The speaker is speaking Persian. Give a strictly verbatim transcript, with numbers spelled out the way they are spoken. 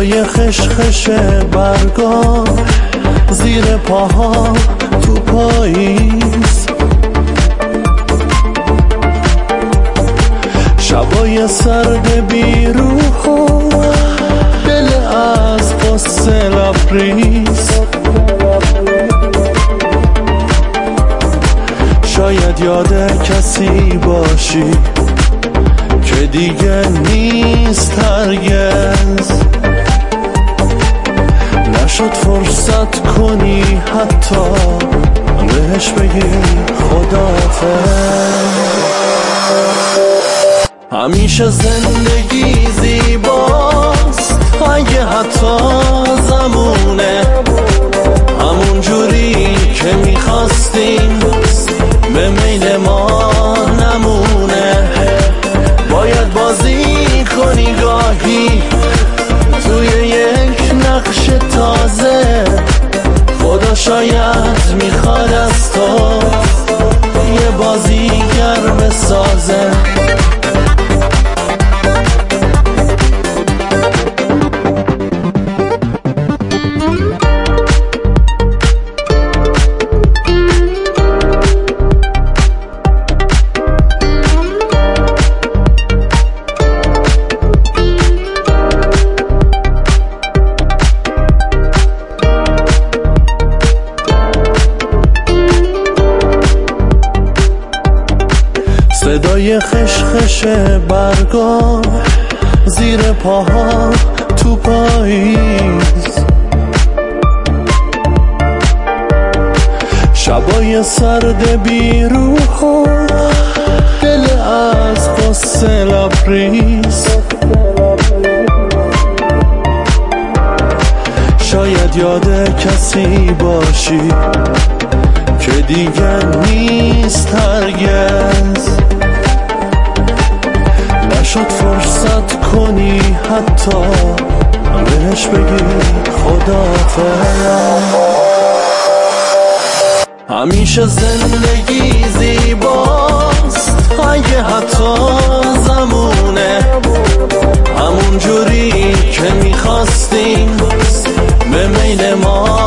صدای خشخش برگا زیر پاها تو پاییز، شبای سرد بیروح و دل از قصه لبریز. شاید یاد کسی باشی که دیگه نیست هرگز، نشد فرصت کنی حتی بهش بگی خداحافظ. همیشه زندگی زیباست اگه حتی زمونه همون جوری که میخواستیم به میل ما نمونه. باید بازی کنی گاهی توی یک نقش تازه، خدا شاید میخواد از تو یه بازیگر بسازه. صدای خشخش برگا زیر پاها تو پاییز، شبای سرد بیروح و دل از قصه لبریز. شاید یاد کسی باشی که دیگه نیست هرگز، نشد فرصت کنی حتی بهش بگی خداحافظ. همیشه زندگی زیباست اگه حتی زمونه همون جوری که میخواستیم به میل ما